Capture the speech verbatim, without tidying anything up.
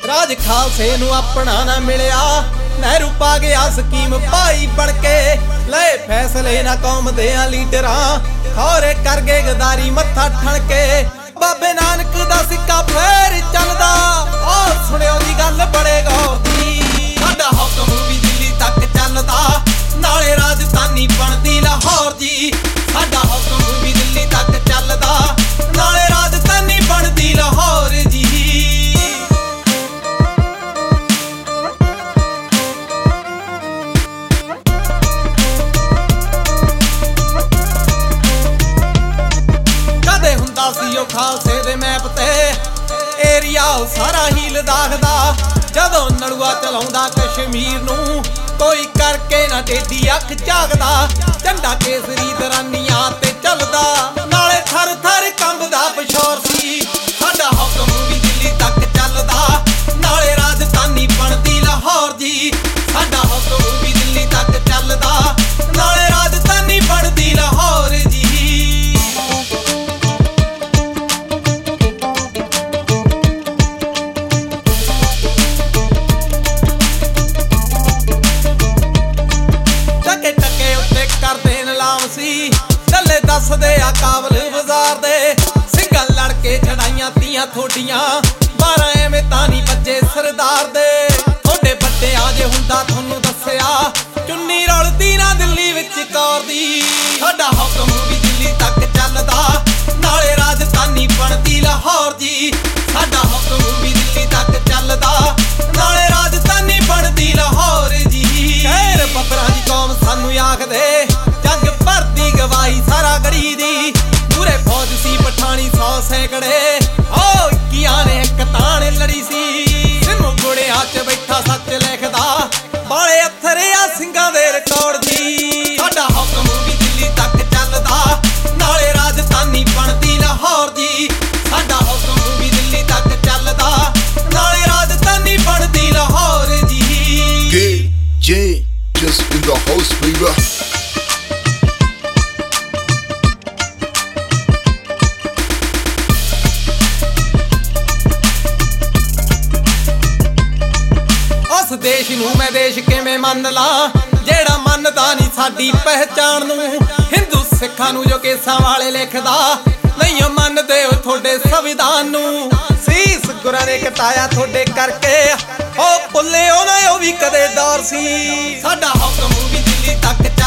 राज खालसे नूं अपना ना मिलिया, नेहरू पा गया स्कीम भाई बन के। ले फैसले ना कौम दे लीडरां, खौरे कर गए गदारी मत्था ठण के। बाबे नानक दा सिक्का फेर चलदा, ओ सुणियो दी गल बड़े गौर दी। साडा हुकम भी दिल्ली तक चलदा, नाले राजधानी बनदी लाहौर जी। साडा हुकम भी दिल्ली तक चलदा, नाले राजधानी बनदी लाहौर जी। कदे हुंदा सी ओ खालसे दे मैप ते एरिया सारा ही लद्दाख दा। जदों नलूआ चलाउंदा कश्मीर नूं, कोई करके ना टेढ़ी अख झाकदा। झंडा केसरी दरानियां ते चलदा, नाले थर थर कंबदा पशौर सी। साडा हुकम भी दिल्ली तक चलदा, नाले राजधानी बनदी लाहौर जी। साडा हुकम भी दिल्ली तक चलदा, नाले राजधानी बनदी लाहौर जी। दले दसदे आ काबल बाजार दे, सिंघां लड़के चढ़ाइयां तियां थोडियां। बारां एवें तानी बजे सरदार दे, थोड़े बड्डे आजे हुंदा थोनू दस्सिया। चुन्नी रलदी ना दिल्ली विच कौर दी। साडा हुकम भी दिल्ली तक चलदा, नाले राजधानी बनदी लाहौर जी। साडा हुकम भी दिल्ली तक चलदा, नाले राजधानी बनदी लाहौर जी। खैर बबरां दी कौम सानू आखदे, जग भरदी गवाही सारा गड़ी दी। पूरे फौज सी पठानी सौ सैकड़े, ओ इक्कियां ने इक ताण लड़ी सी। सिनू गुड़िया च बैठा सच लिखदा, बाले अत्थरे आ सिंघां दे रिकॉर्ड दी। साडा हुकम भी दिल्ली तक चलदा, नाले राजधानी बनदी लाहौर जी। साडा हुकम भी दिल्ली तक चलदा, नाले राजधानी बनदी लाहौर जी। G J just in the house, baby. उस देश नूं मैं देश किवें मन ला, जेड़ा मनदा नहीं साडी पहचान नूं। हिंदू सिखां नूं जो केसां वाले लिखदा, नहीं मनदे ओ थोड़े संविधान नूं। सीस गुरां ने कटाया थोड़े करके, ओ भुल्ले ओ ना ओ भी कदे दौर सी। साडा हुकम भी दिल्ली तक